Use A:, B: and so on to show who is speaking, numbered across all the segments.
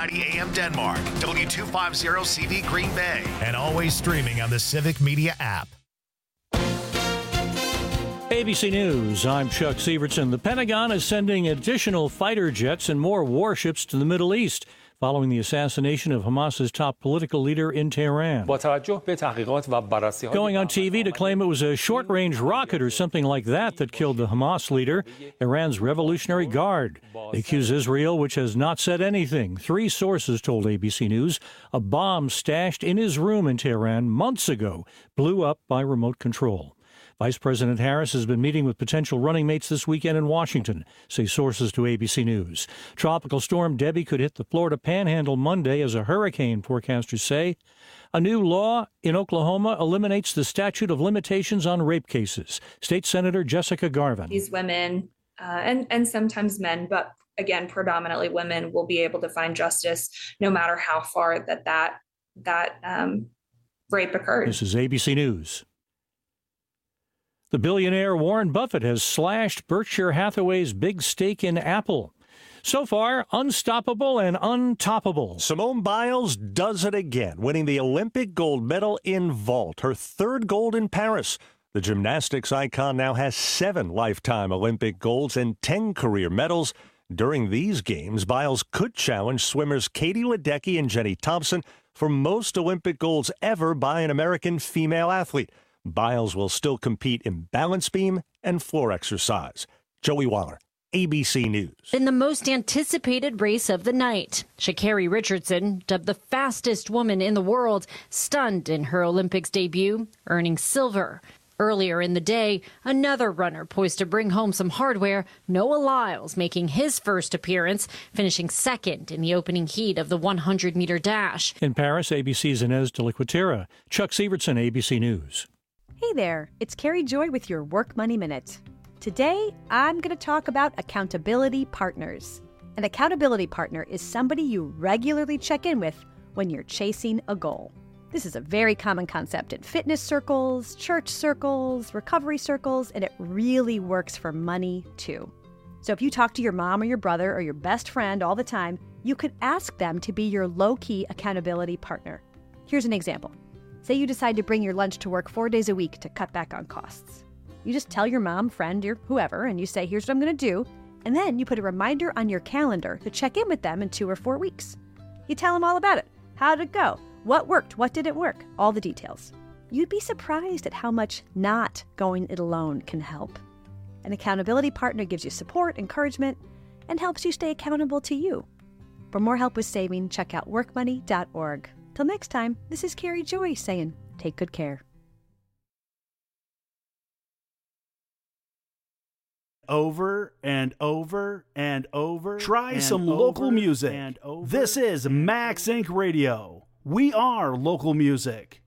A: 1490 AM Denmark, W250CV Green Bay, and always streaming on the Civic Media app.
B: ABC News, I'm Chuck Sievertson. The Pentagon is sending additional fighter jets and more warships to the Middle East following the assassination of Hamas's top political leader in Tehran. Going on TV to claim it was a short-range rocket or something like that killed the Hamas leader, Iran's Revolutionary Guard. They accuse Israel, which has not said anything. 3 sources told ABC News a bomb stashed in his room in Tehran months ago blew up by remote control. Vice President Harris has been meeting with potential running mates this weekend in Washington, say sources to ABC News. Tropical storm Debbie could hit the Florida Panhandle Monday as a hurricane, forecasters say. A new law in Oklahoma eliminates the statute of limitations on rape cases. State Senator Jessica Garvin.
C: These women, and sometimes men, but again, predominantly women, will be able to find justice no matter how far that rape occurred.
B: This is ABC News. The billionaire Warren Buffett has slashed Berkshire Hathaway's big stake in Apple. So far, unstoppable and untoppable.
D: Simone Biles does it again, winning the Olympic gold medal in vault, her 3rd gold in Paris. The gymnastics icon now has 7 lifetime Olympic golds and 10 career medals. During these games, Biles could challenge swimmers Katie Ledecky and Jenny Thompson for most Olympic golds ever by an American female athlete. Biles will still compete in balance beam and floor exercise. Joey Waller, ABC News.
E: In the most anticipated race of the night, Sha'Carri Richardson, dubbed the fastest woman in the world, stunned in her Olympics debut, earning silver. Earlier in the day, another runner poised to bring home some hardware, Noah Lyles, making his first appearance, finishing 2nd in the opening heat of the 100-meter dash.
B: In Paris, ABC's Inez de la Cuetara. Chuck Sievertson, ABC News.
F: Hey there, it's Carrie Joy with your Work Money Minute. Today, I'm going to talk about accountability partners. An accountability partner is somebody you regularly check in with when you're chasing a goal. This is a very common concept in fitness circles, church circles, recovery circles, and it really works for money too. So if you talk to your mom or your brother or your best friend all the time, you could ask them to be your low-key accountability partner. Here's an example. Say you decide to bring your lunch to work 4 days a week to cut back on costs. You just tell your mom, friend, or whoever, and you say, here's what I'm going to do, and then you put a reminder on your calendar to check in with them in 2 or 4 weeks. You tell them all about it. How did it go? What worked? What didn't work? All the details. You'd be surprised at how much not going it alone can help. An accountability partner gives you support, encouragement, and helps you stay accountable to you. For more help with saving, check out workmoney.org. Till next time, this is Carrie Joy saying, take good care.
G: Over and over and over. Try some local music. This is Max Inc. Radio. We are local music.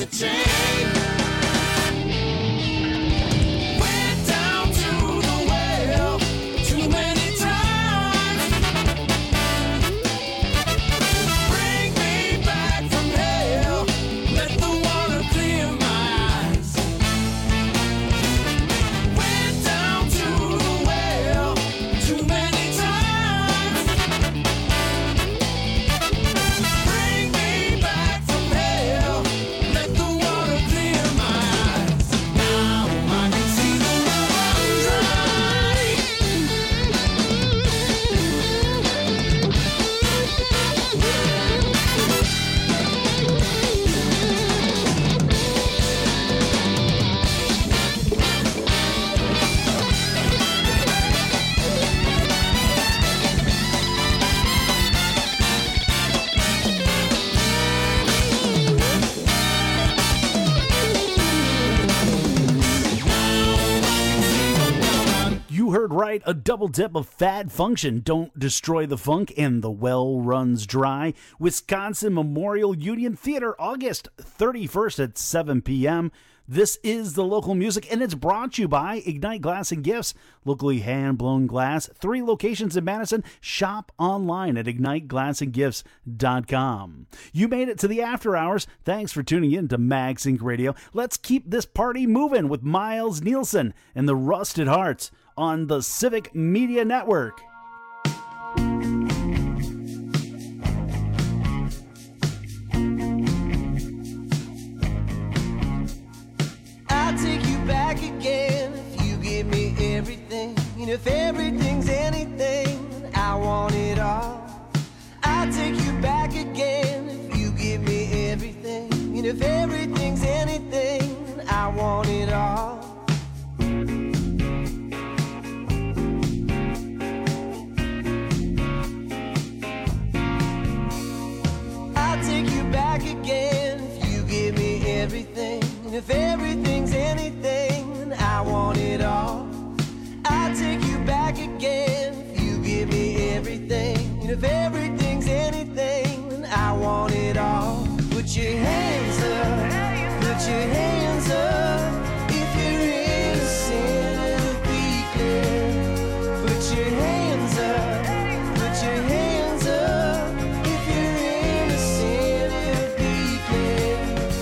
H: the chain. Went down to the well too many times. Bring me back from hell. Let the water clear my eyes. Went down to the well too many times. Bring me back from hell. Let the water clear my eyes. Now I can see the well dry.
G: You heard right, a double dip of Fad Function, Don't Destroy the Funk, and The Well Runs Dry. Wisconsin Memorial Union Theater, August 31st at 7 p.m. This is the local music, and it's brought to you by Ignite Glass and Gifts, locally hand-blown glass, 3 locations in Madison. Shop online at IgniteGlassandGifts.com. You made it to the after hours. Thanks for tuning in to MagSync Radio. Let's keep this party moving with Miles Nielsen and the Rusted Hearts on the Civic Media Network.
H: I'll take you back again if you give me everything. And if everything's anything, I want it all. I'll take you back again if you give me everything. And if everything's anything, I want it all. I'll take you back again if you give me everything. And if everything's anything, I want it all. I'll take you back again if you give me everything. And if everything's anything, I want it all. Put your hands up, put your hands up. If you're innocent, it'll be clear. Put your hands up, put your hands up. If you're innocent, it'll be clear.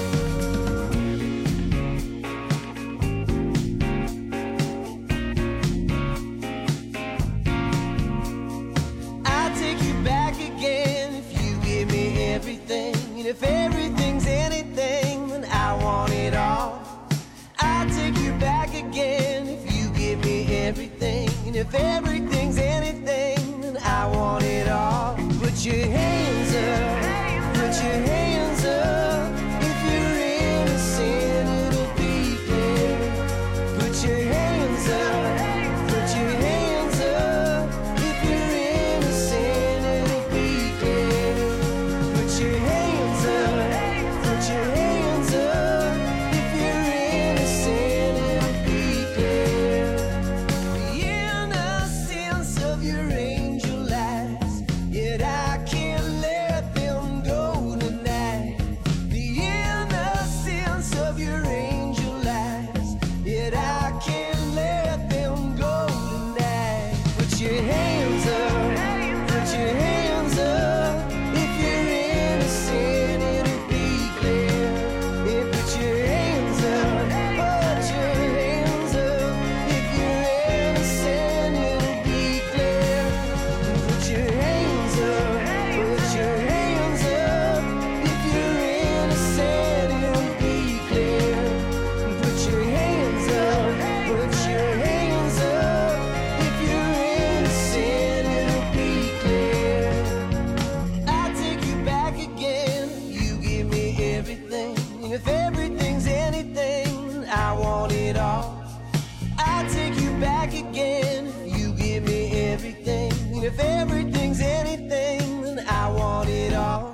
H: I'll take you back again if you give me everything. And if everything's anything, then I want it all. I'll take you back again if you give me everything. And if everything's anything, then I want it all. Put your hands up, put your hands up. If you're innocent, it'll be clear. Put your hands up, put your hands up. If you're innocent, it'll be clear. Put your hands up, put your hands up. If you're innocent, it'll be clear. The innocence of your angel eyes, yet I can't let them go tonight. The innocence of your angel eyes, yet I can't let them go tonight. Put your hands up, put your hands up. If you're innocent, it'll be clear. Yeah, put your hands up, put your hands up. If you're innocent, it'll be clear. Put your hands up, put your hands up. If you're innocent, it'll be clear. Put your hands up, put your hands up. If you're innocent, it'll be clear. I'll take you back again. You give me everything. And if everything's anything, I want it all. I'll take you back again. You give me everything. And if everything's anything, then I want it all.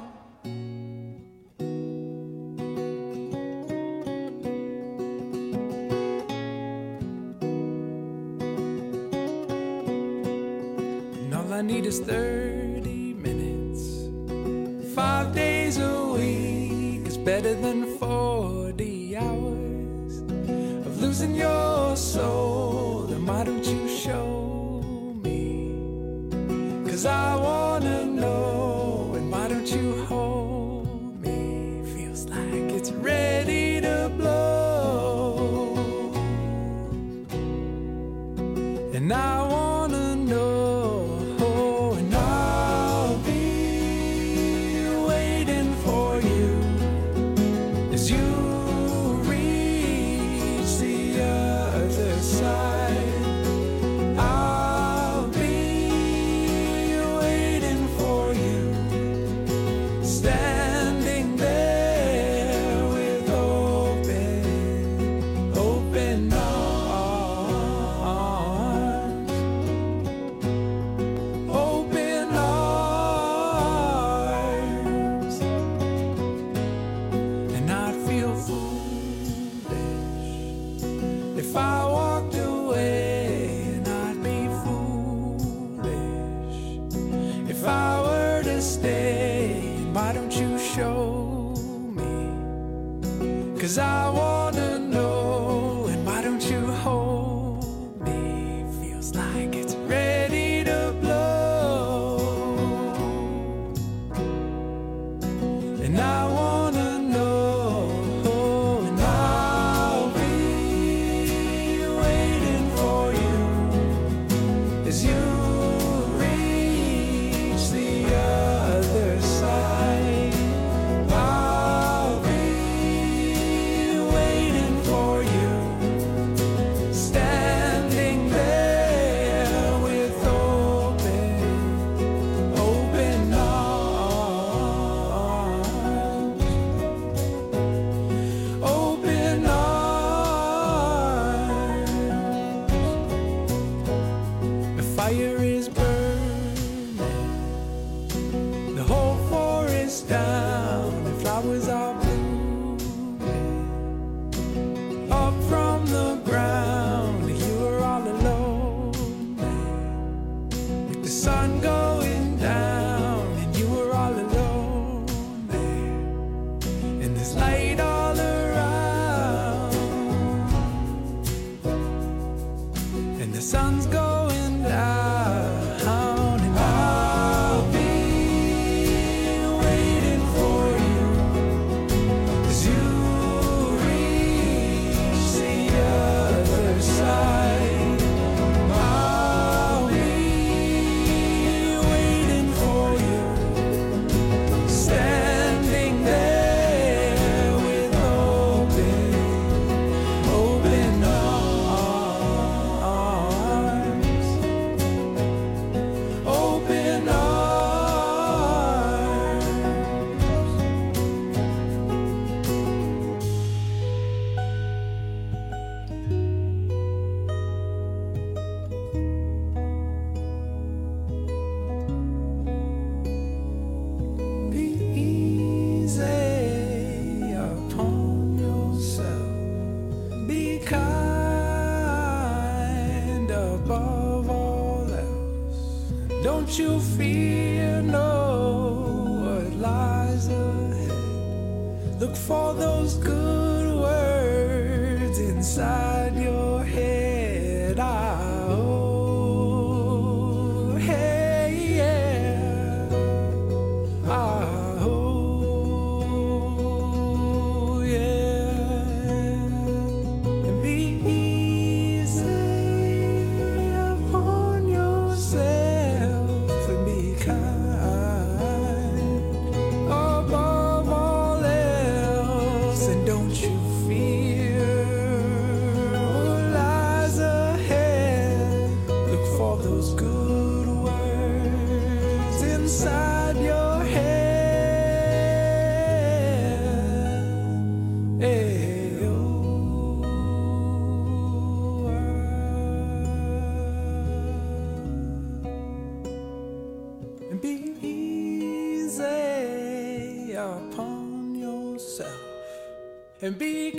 H: And all I need is 30 minutes. 5 days a week is better than 40.
I: losing your soul, then why don't you show me? 'Cause I wanna know, and why don't you hold me? Feels like it's ready to blow, and I wanna know, and I'll be waiting for you as you reach the other side. I'll be waiting for you, standing there with open arms, open arms, and I'd feel foolish if I walked away, and I'd be foolish if I were to stay. Why don't you show me? 'Cause I wanna know, and why don't you hold me? Feels like it's ready to blow, and I wanna know, and I'll be waiting for you as you reach the other side. I'll be waiting for you, standing there with open arms, open arms. The fire is burning, the whole forest down, and flowers are blooming up from the ground. You were all alone there, with the sun going down, and you were all alone there, and there's light all around, and the sun's going down, and I'll be waiting for you as you reach the other side. I'll be waiting for you, standing there with open arms, open arms. Be easy upon yourself. Be kind above all else. Don't you fear no what lies ahead. Look for those good words inside your head. Oh, hey, yeah. Oh, yeah. And be easy upon yourself, and be kind above all else. And don't you fear what lies ahead. Look for those good words inside your head. Hey, oh, and be easy upon yourself, and be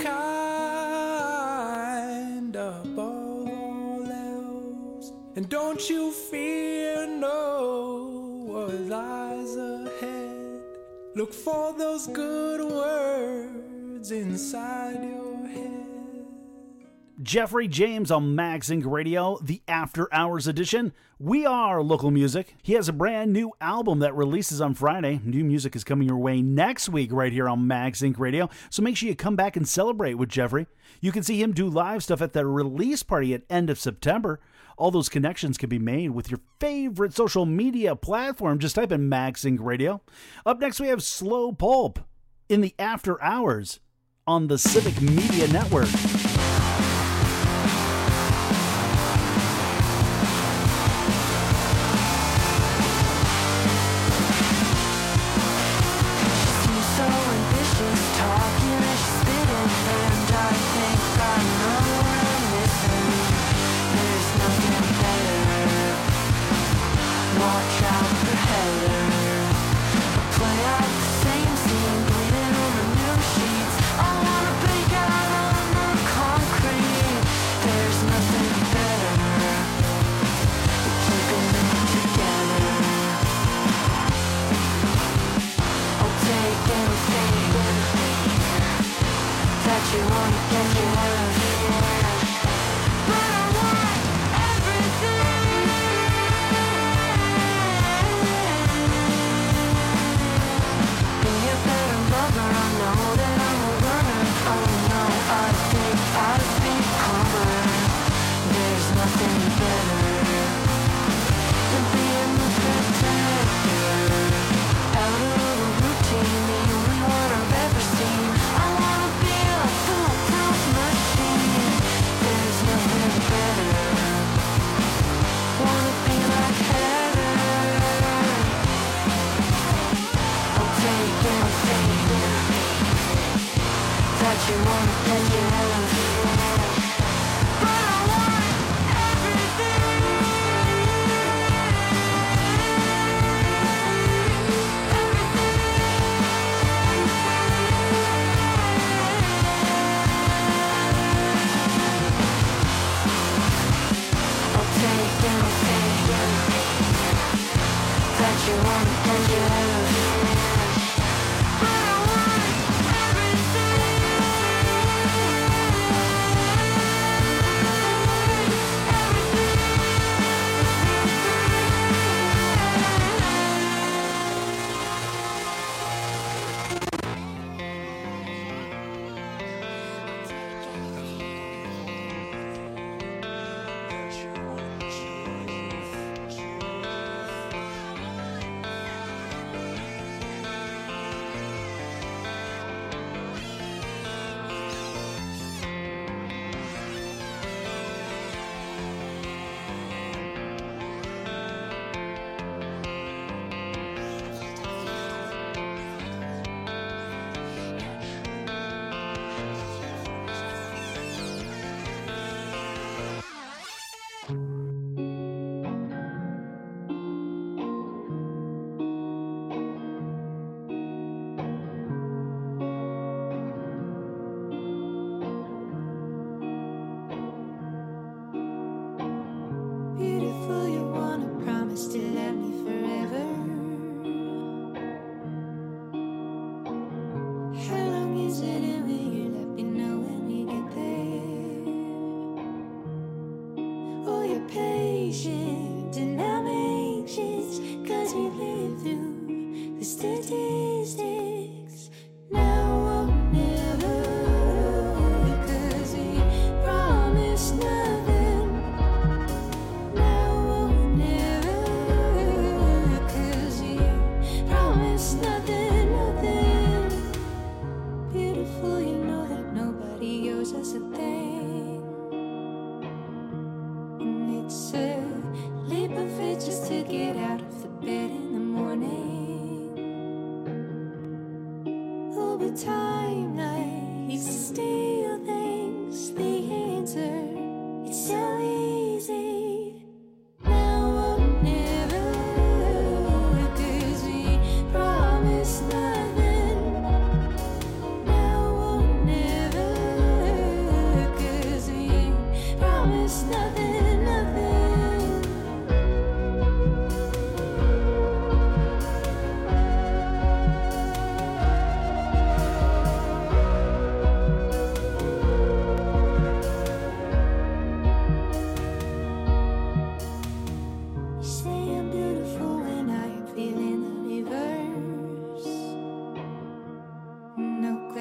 I: kind above all else. And don't you fear no what lies ahead. Look for those good words inside your head.
G: Jeffrey James on Max Inc. Radio, the After Hours edition. We are local music. He has a brand new album that releases on Friday. New music is coming your way next week right here on Max Inc. Radio, so make sure you come back and celebrate with Jeffrey. You can see him do live stuff at the release party at end of September. All those connections can be made with your favorite social media platform. Just type in Max Inc. Radio. Up next, we have Slow Pulp in the After Hours on the Civic Media Network.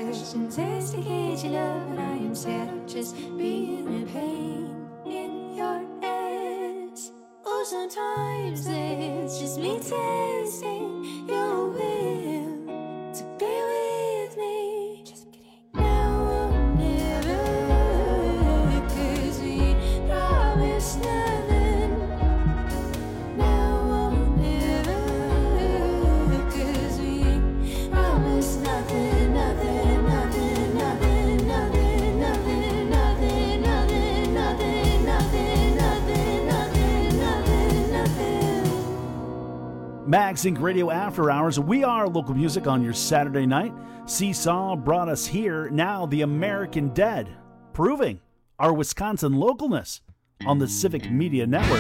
J: questions instigate your love, and I am scared of just being in pain in your ass. Oh, sometimes it's just me testing your will to be with me. Just kidding. Now or never, 'cause we promised nothing. Now or never, 'cause we promised nothing, nothing, nothing, nothing, nothing, nothing, nothing, nothing, nothing, nothing, nothing, nothing, nothing, nothing.
G: Mag Sync Radio After Hours. We are local music on your Saturday night. Seesaw brought us here. Now the American Dead, proving our Wisconsin localness on the Civic Media Network.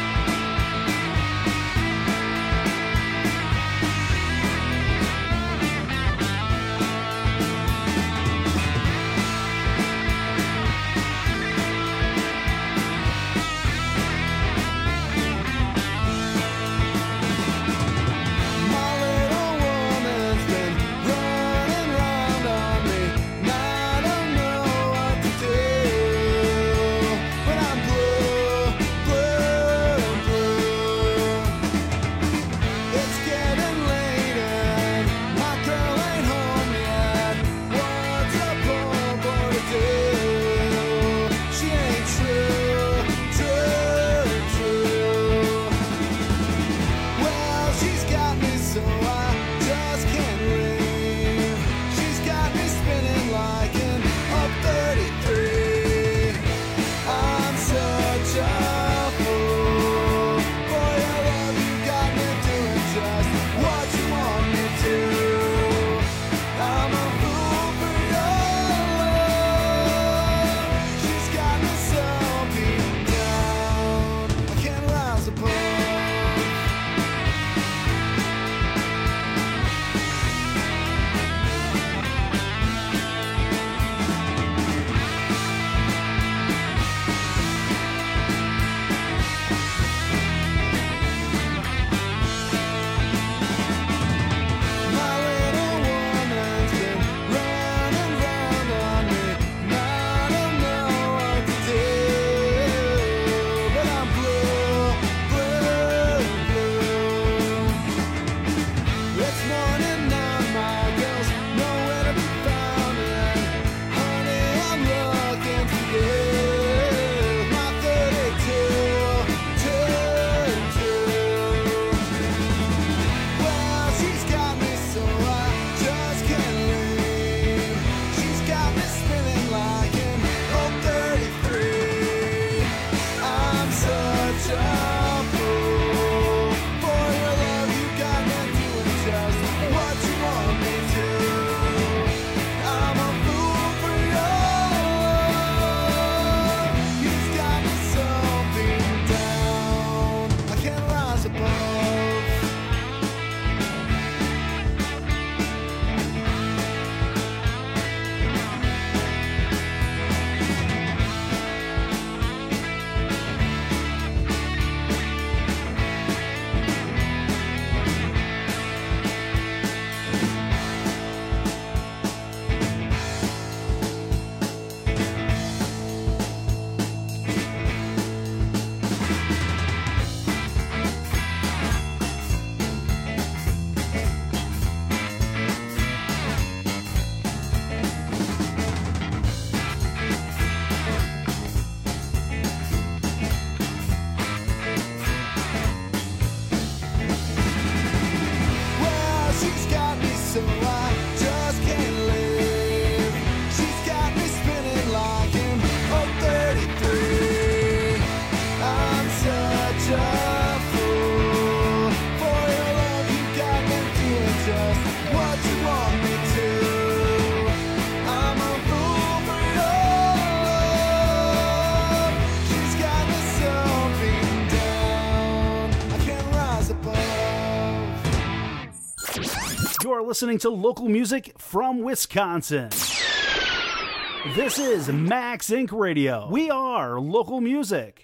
H: My little woman's been running round on me, and I don't know what to do. But I'm blue, blue, blue. It's getting late and my girl ain't home yet. What's a poor boy to do? She ain't true, true, true. Well, she's got me so I just can't leave. She's got me spinning like an up 33. I'm such a fool. For your love, you got me doing just what you want me to. I'm a fool for your love. She's got me so beat down, I can't rise above. My little woman's been running round on me, and I don't know what to do. But I'm blue, blue, blue. It's morning now, my girl's nowhere to be found, and honey, I'm looking for you. My 32, 2, 2. Well, she's got me so I just can't leave. She's got me spinning like an old 33. I'm such a fool. For your love, you got me doing just what you want me to. I'm a fool for your love. You've got me so beaten down, I can't rise above. Well, she's got me so I just can't live. She's got me spinning like an old 33. I'm such a fool. For your love, you got me doing just what you want me to. I'm a fool for your love. She's got me so beaten down, I can't rise above.
G: You're listening to local music from Wisconsin. This is Mag Sync Radio. We are local music.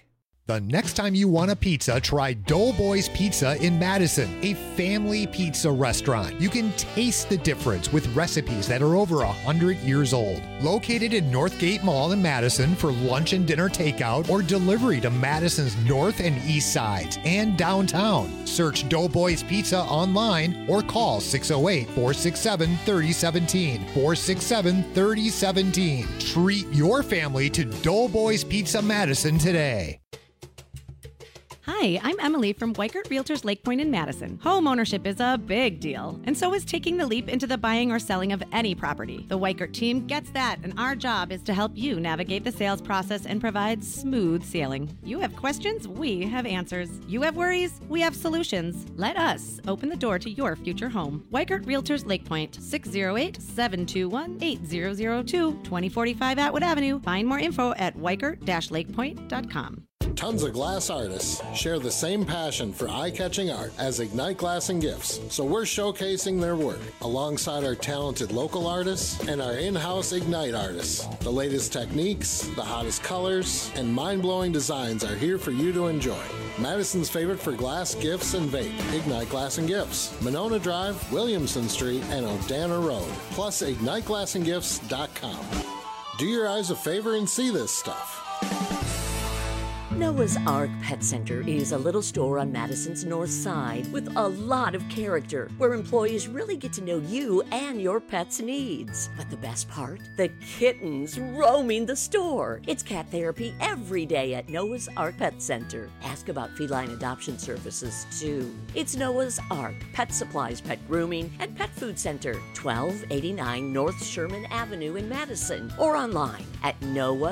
K: The next time you want a pizza, try Doughboys Pizza in Madison, a family pizza restaurant. You can taste the difference with recipes that are over 100 years old. Located in Northgate Mall in Madison for lunch and dinner takeout or delivery to Madison's north and east sides and downtown. Search Doughboys Pizza online or call 608-467-3017. 467-3017. Treat your family to Doughboys Pizza Madison today.
L: Hi, I'm Emily from Weikert Realtors Lake Point in Madison. Home ownership is a big deal, and so is taking the leap into the buying or selling of any property. The Weikert team gets that, and our job is to help you navigate the sales process and provide smooth sailing. You have questions, we have answers. You have worries, we have solutions. Let us open the door to your future home. Weikert Realtors Lake Point, 608-721-8002, 2045 Atwood Avenue. Find more info at weikert-lakepoint.com.
M: Tons of glass artists share the same passion for eye-catching art as Ignite Glass and Gifts, so we're showcasing their work alongside our talented local artists and our in-house Ignite artists. The latest techniques, the hottest colors, and mind-blowing designs are here for you to enjoy. Madison's favorite for glass, gifts, and vape, Ignite Glass and Gifts, Monona Drive, Williamson Street, and Odana Road, plus IgniteGlassandGifts.com. Do your eyes a favor and see this stuff.
N: Noah's Ark Pet Center is a little store on Madison's north side with a lot of character, where employees really get to know you and your pet's needs. But the best part? The kittens roaming the store. It's cat therapy every day at Noah's Ark Pet Center. Ask about feline adoption services, too. It's Noah's Ark Pet Supplies, Pet Grooming, and Pet Food Center, 1289 North Sherman Avenue in Madison, or online at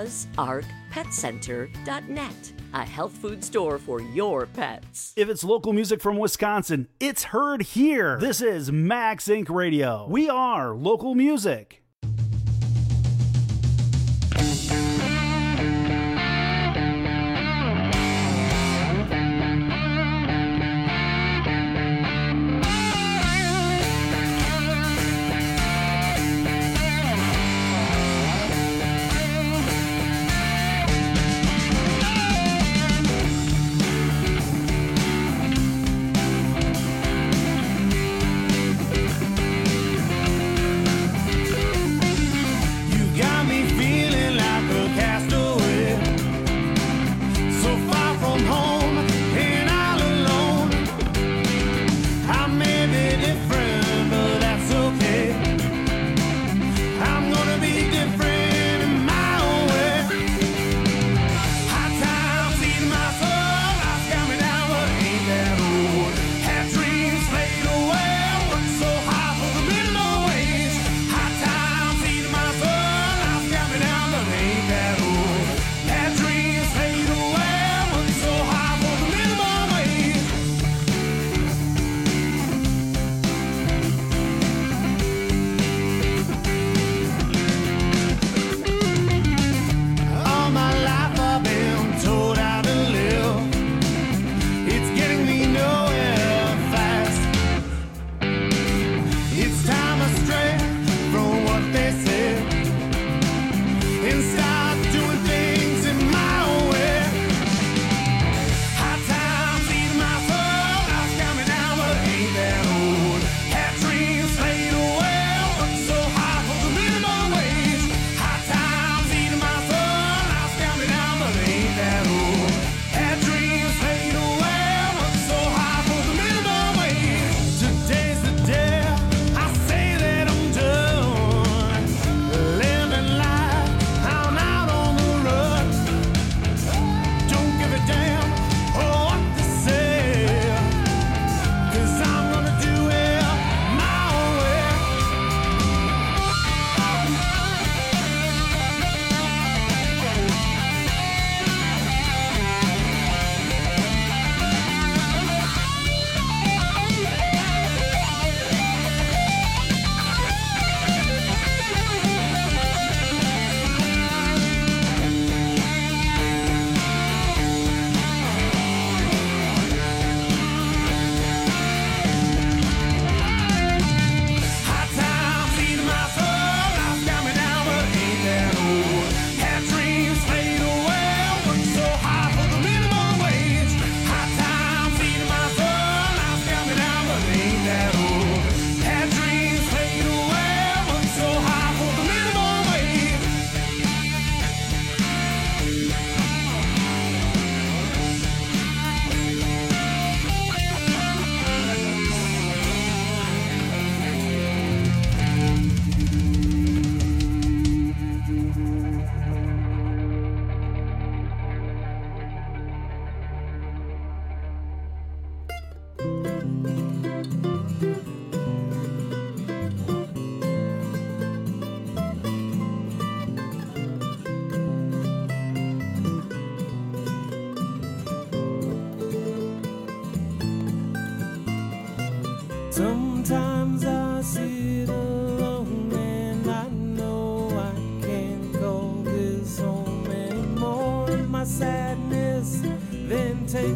N: noahsarkpetcenter.net. A health food store for your pets.
G: If it's local music from Wisconsin, it's heard here. This is Max Inc. Radio. We are local music.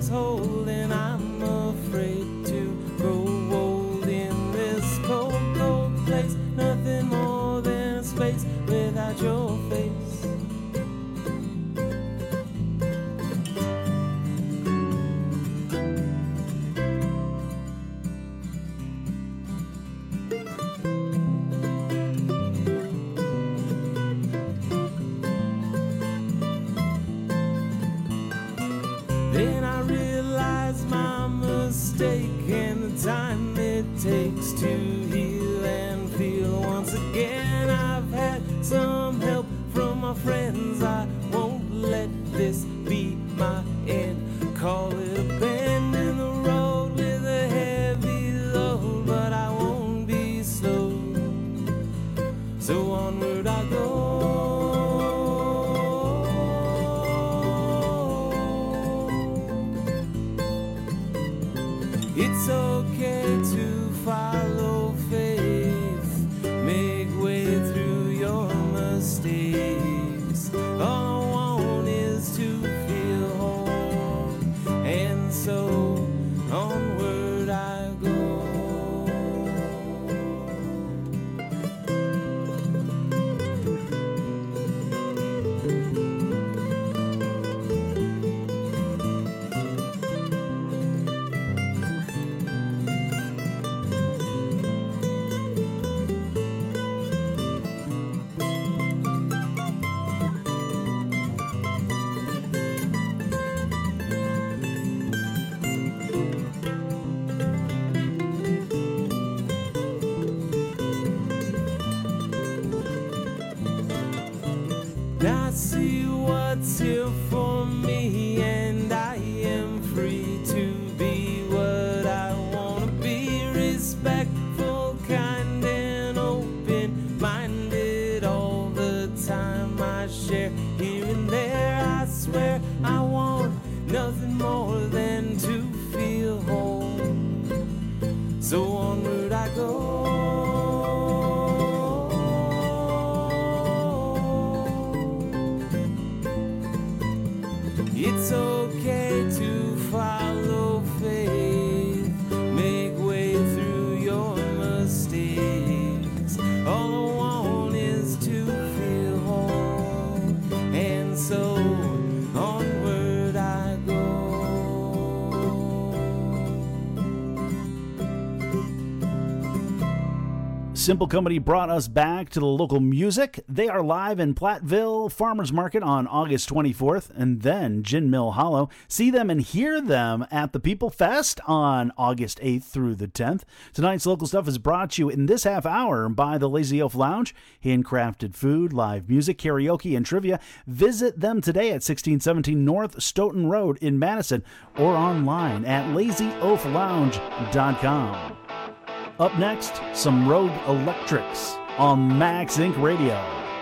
I: lose hold, and I'm afraid to grow old in this cold, cold place. Nothing more than a space without your face. Then I realized my mistake and the time it takes to heal and feel once again. I've had some help from my friends. I won't let this be my end. Call it a bend in the road with a heavy load, but I won't be slow. So onward I go. It's okay to follow faith, make way through your mistakes. All I want is to feel whole, and so onward I go. I see what's here for me, and I am free to be what I want to be. Respectful, kind, and open-minded all the time. I share here and there. I swear I want nothing more than to feel whole. So onward I go. It's okay to follow faith, make way through your mistakes. All I want is to feel whole, and so onward I go.
G: Simple Company brought us back to the local music. They are live in Platteville Farmers Market on August 24th, and then Gin Mill Hollow. See them and hear them at the People Fest on August 8th through the 10th. Tonight's local stuff is brought to you in this half hour by the Lazy Elf Lounge. Handcrafted food, live music, karaoke, and trivia. Visit them today at 1617 North Stoughton Road in Madison or online at lazyoaflounge.com. Up next, some Rogue Electrics on Max Inc. Radio.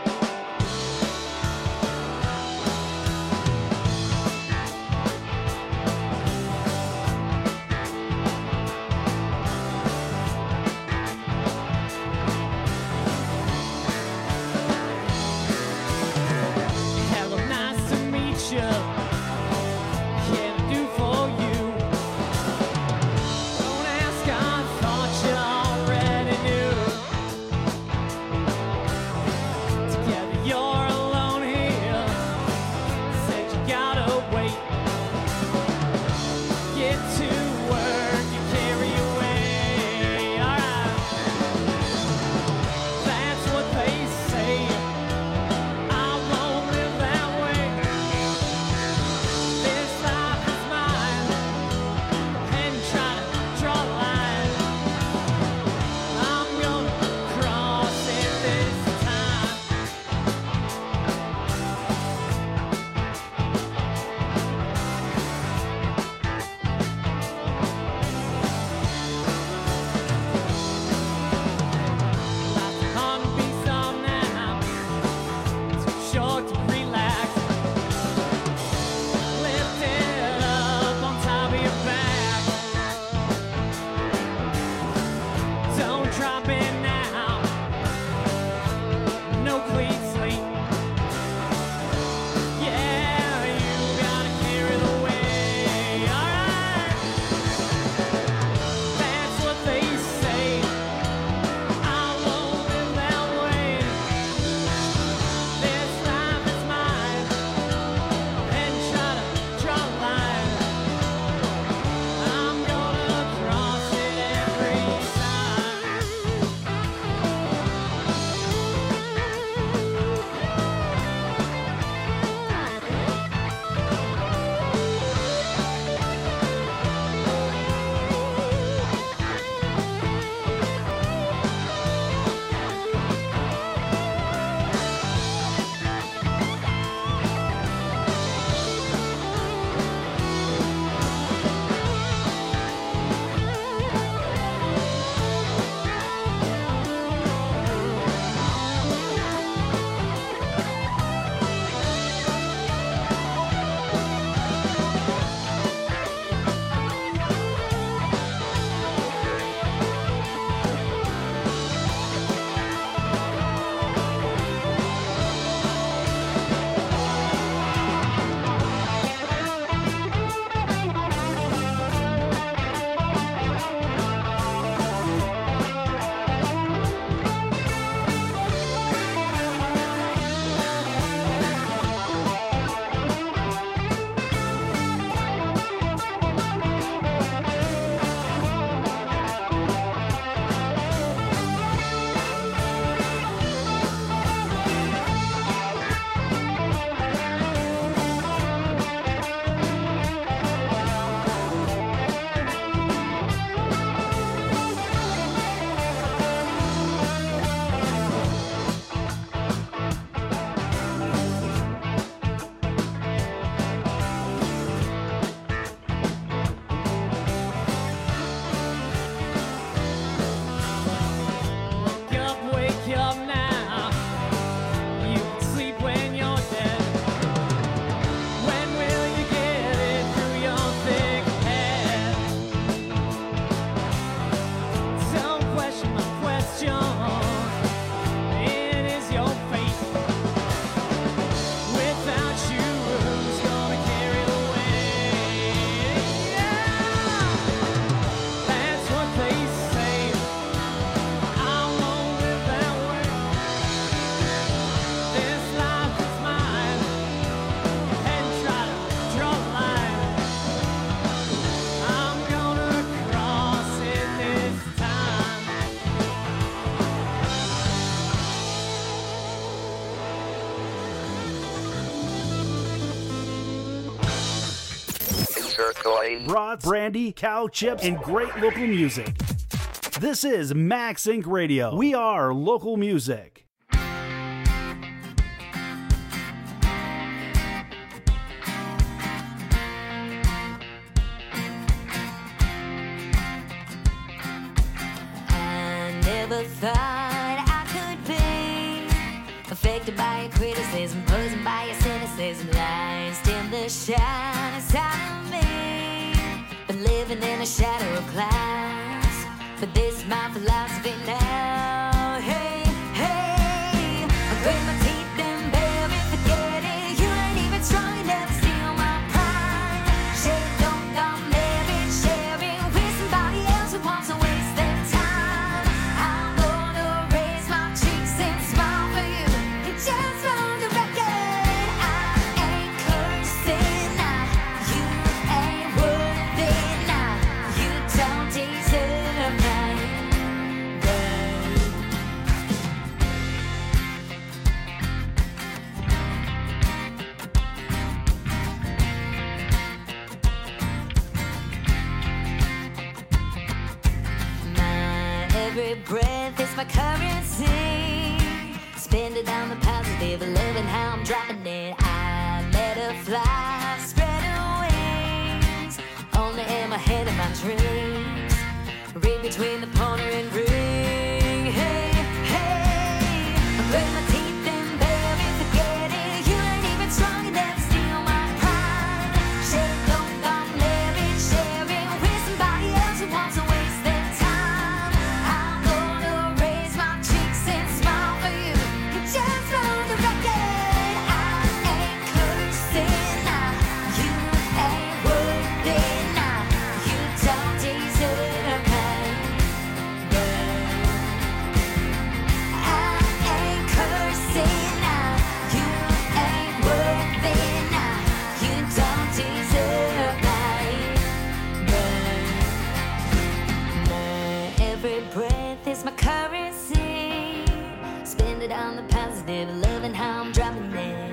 I: Hello, nice to meet you. Can I do for you? Don't ask, I thought you already knew.
O: turquoise.
G: Brats, brandy, cow chips, and great local music. This is Max Inc. Radio. We are local music.
J: Never thought I could be affected by your criticism, poisoned by your cynicism, lies in the shining side of me, but living in a shadow of clouds. But this is my philosophy now. Hey, hey, I grit my teeth and barely forget it. You ain't even strong enough to steal my pride. Share it, don't come married, share it with somebody else who wants to waste their time. I'm gonna raise my cheeks and smile for you. And just for the record, I ain't cursing now. You ain't worth it now. You don't deserve my every breath is my currency. Spend it on the positive, loving how I'm dropping it. I let her fly, spread her wings. Only in my head of my dreams. Read between the pointer and ring. Hey, hey, I grit my teeth and barely forget it. You ain't even strong enough to steal my pride. Share it, don't come married, share it with somebody else who wants to waste their time. I'm gonna raise my cheeks and smile for you. But just for the record, I ain't cursing now. You ain't worth it now. You don't deserve my every breath is my currency. Spend it on the positive, loving how I'm dropping it.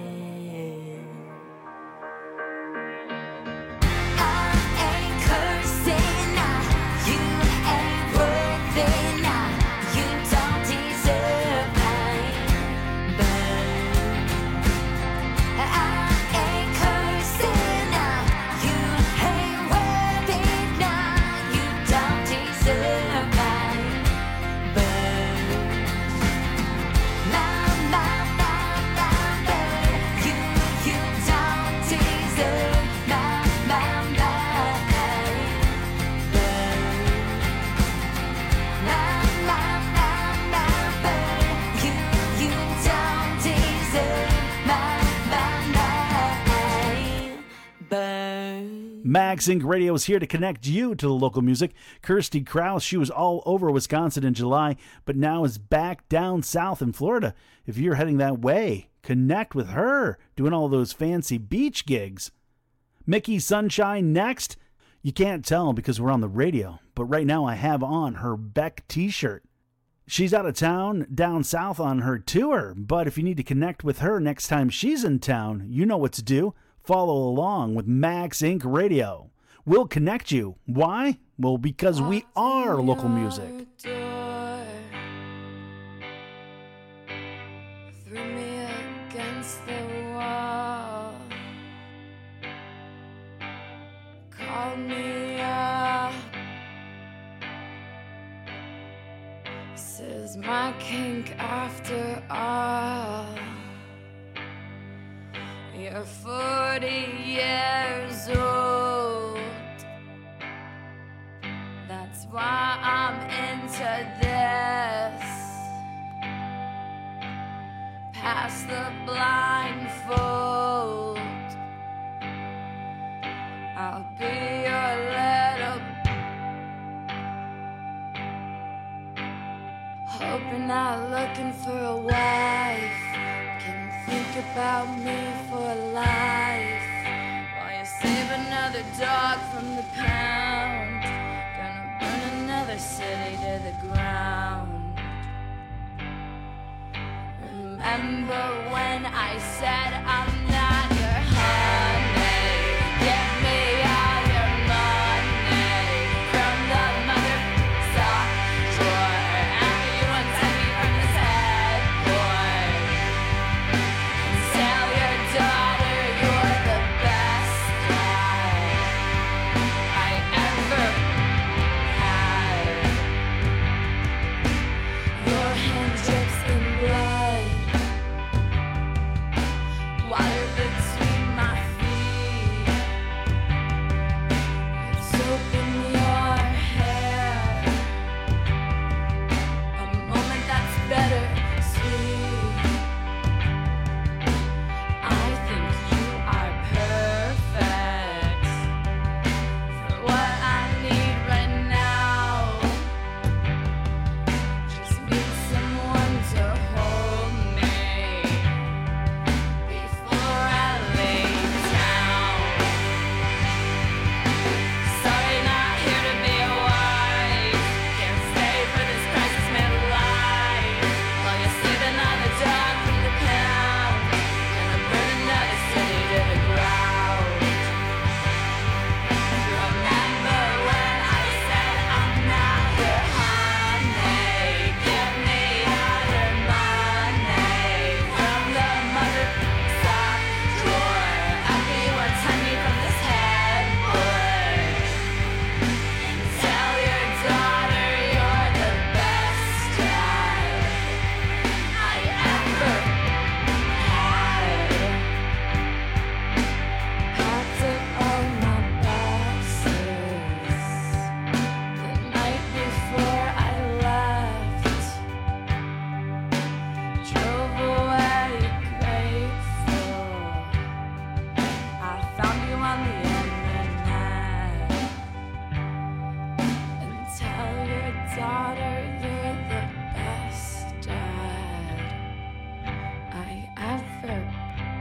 J: I ain't cursing now. You ain't worth it now. You don't deserve my burn. I ain't cursing now. You ain't worth it now. You don't deserve my burn. You don't deserve
G: Max Inc. Radio is here to connect you to the local music. Kirsty Krause, she was all over Wisconsin in July, but now is back down south in Florida. If you're heading that way, connect with her, doing all those fancy beach gigs. Mickey Sunshine next. You can't tell because we're on the radio, but right now I have on her Beck t-shirt. She's out of town down south on her tour, but if you need to connect with her next time she's in town, you know what to do. Follow along with Max Inc. Radio. We'll connect you. Why? Well, because we are local music.
J: Threw me against the wall. Called me up. Says my kink after all. You're 40 years old. That's why I'm into this. Past the blindfold, I'll be your little. Hoping not looking for a wife. Think about me for life while you save another dog from the pound. Gonna burn another city to the ground. Remember when I said I'm not your honey? Get me out.
O: water between my feet. Soap in your hair. A moment that's better, sweet. I think you are perfect for what I need right now. Just need someone to hold me before I lay down. Sorry, not here to be a wife. Can't stay for this crisis midlife. While you're sleeping on the dog from the pound, gonna burn another city to the ground. Remember when I said I'm not your honey? Give me all your money from the mother sock drawer. Everyone turn me from this headboard. Tell your daughter you're the best dad I ever had. Packed up all my boxes the night before I left. Drove away grateful. I found you on the internet. And tell your daughter you're the best dad I ever had.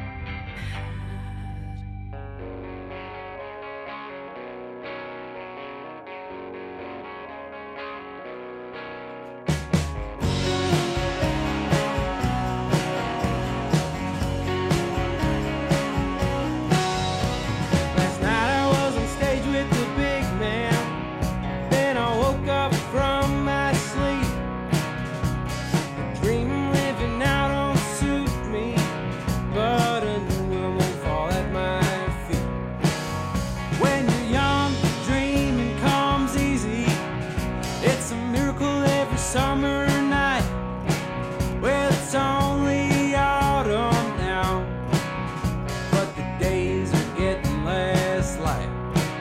I: Last night I was on stage with the big man. Then I woke up from my sleep. The dream I'm living now don't suit me, but a new one won't fall at my feet. When you're young, dreaming comes easy. It's a miracle every summer night. Well, it's only autumn now, but the days are getting less light.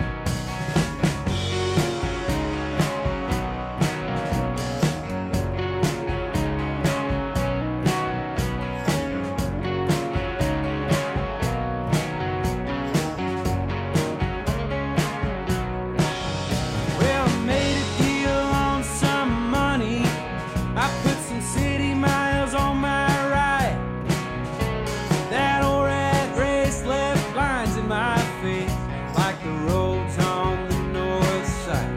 I: Well, I made a deal on some money. I put some city miles on my ride. That old rat race left lines in my face, like the roads on the north side.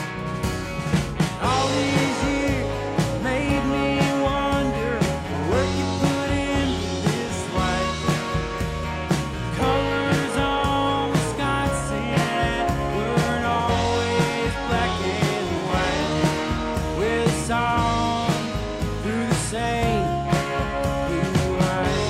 I: All these years made me wonder the work you put into this life. Colors on Wisconsin weren't always black and white. With a song through the same blue eyes.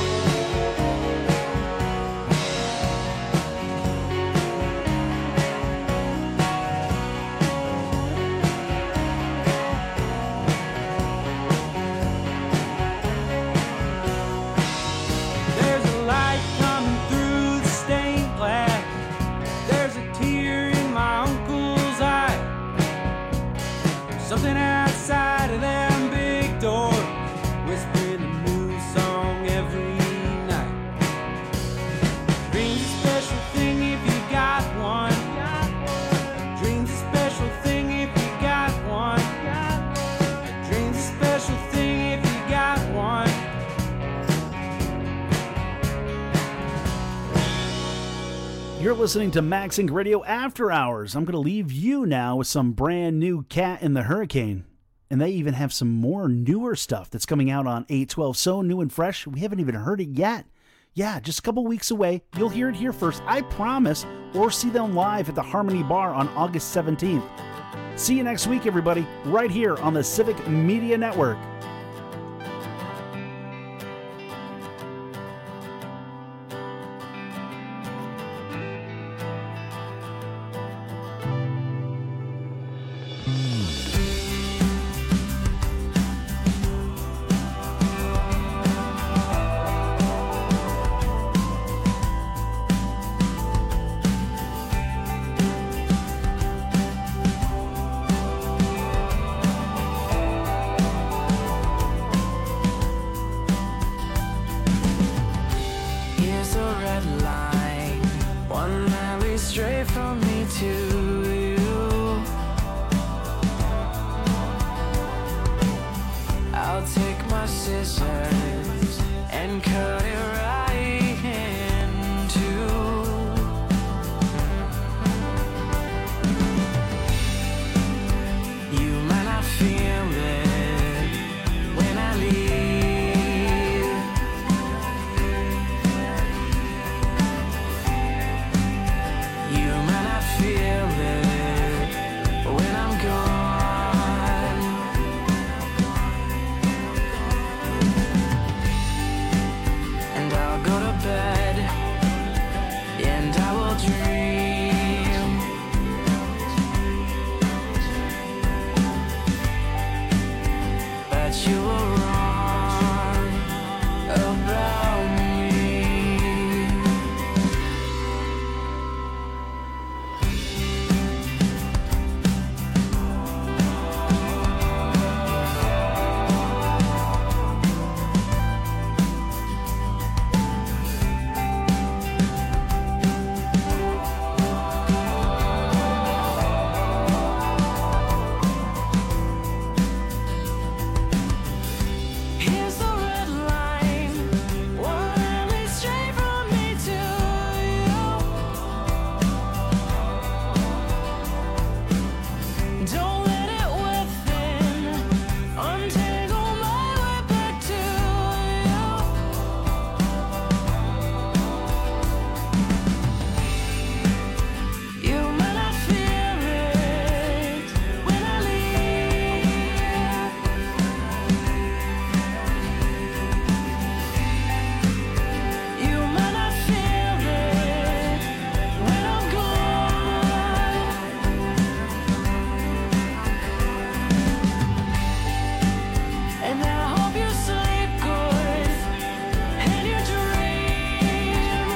I: There's a light coming through the stained glass. There's a tear in my uncle's eye. Something outside of them big doors, whispering a new song every night. Dreams a special thing if you got one. Dreams a special thing if you got one. Dreams a special thing if you got one.
G: You're listening to Max Inc. Radio After Hours. I'm going to leave you now with some brand new Cat in the Hurricane. And they even have some more newer stuff that's coming out on 8/12. So new and fresh. We haven't even heard it yet. Yeah, just a couple weeks away. You'll hear it here first, I promise. Or see them live at the Harmony Bar on August 17th. See you next week, everybody, right here on the Civic Media Network.
I: stray from me to you. I'll take my scissors and cut it right in two. You might not feel it when I leave. You might not feel it when I'm gone. And I'll go to bed and I will dream that you were wrong about me. Here's the red line, one lead straight from me to you. Don't let it within untangle my way back to you. You might not feel it when I leave. You might not feel it when I'm gone. And I hope you sleep good and you dream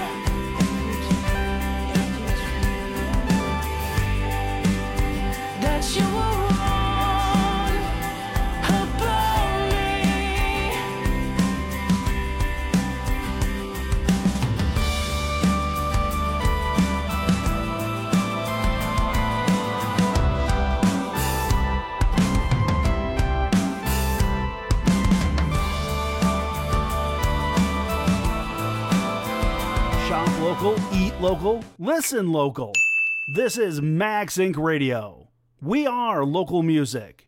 I: that you were wrong about me.
G: Shop local, eat local, listen local. This is Max Inc. Radio. We are local music.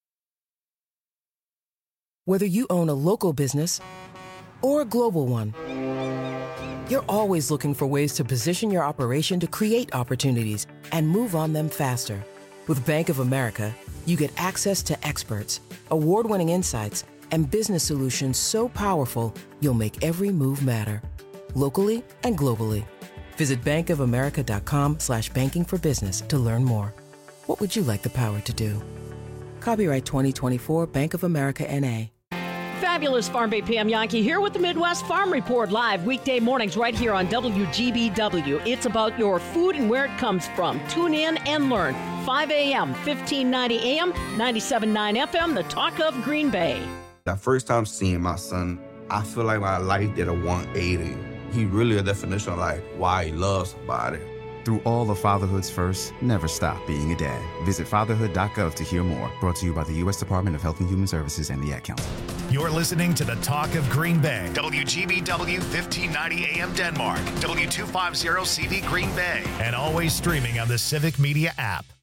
P: Whether you own a local business or a global one, you're always looking for ways to position your operation to create opportunities and move on them faster. With Bank of America, you get access to experts, award-winning insights, and business solutions so powerful you'll make every move matter, locally and globally. Visit bankofamerica.com/banking for business to learn more. What would you like the power to do? Copyright 2024 Bank of America N.A.
Q: Fabulous Farm Bay Pam Yankee here with the Midwest Farm Report live weekday mornings right here on WGBW. It's about your food and where it comes from. Tune in and learn. 5 a.m., 1590 a.m., 97.9 FM, the talk of Green Bay.
R: The first time seeing my son, I feel like my life did a 180. He really a definition of like why he loves somebody.
S: Through all of fatherhood's first, never stop being a dad. Visit fatherhood.gov to hear more. Brought to you by the U.S. Department of Health and Human Services and the Ad Council.
A: You're listening to the Talk of Green Bay. WGBW 1590 AM Denmark. W250 CV Green Bay. And always streaming on the Civic Media app.